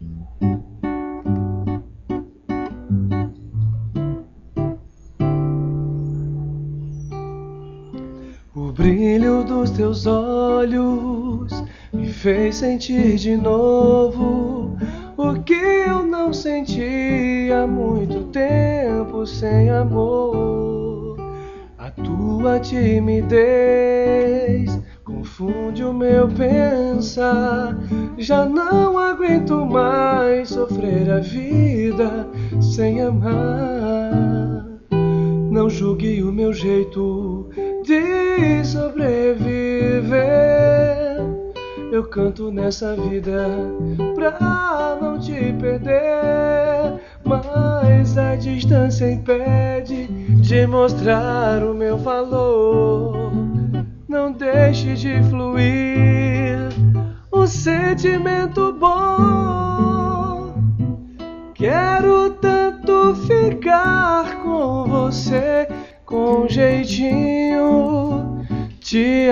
O brilho dos teus olhos me fez sentir de novo o que eu não sentia há muito tempo sem amor. A tua timidez confunde o meu pensar. Já não aguento mais sofrer a vida sem amar. Não julgue o meu jeito de sobreviver. Eu canto nessa vida pra não te perder, mas a distância impede de mostrar o meu valor. Não deixe de fluir um sentimento bom. Quero tanto ficar com você, com jeitinho te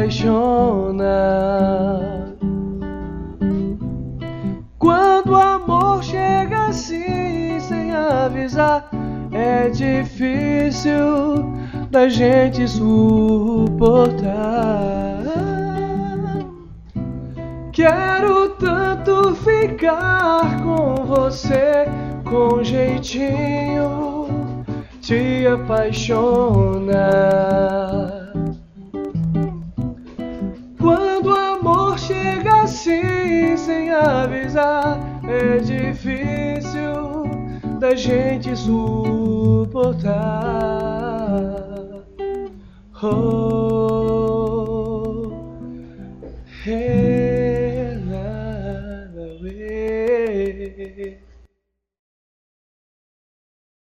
apaixona. Quando o amor chega assim sem avisar, é difícil da gente suportar. Quero tanto ficar com você, com jeitinho te apaixona. Quando o amor chega assim sem avisar, é difícil da gente suportar. Oh, hey, la, la, la,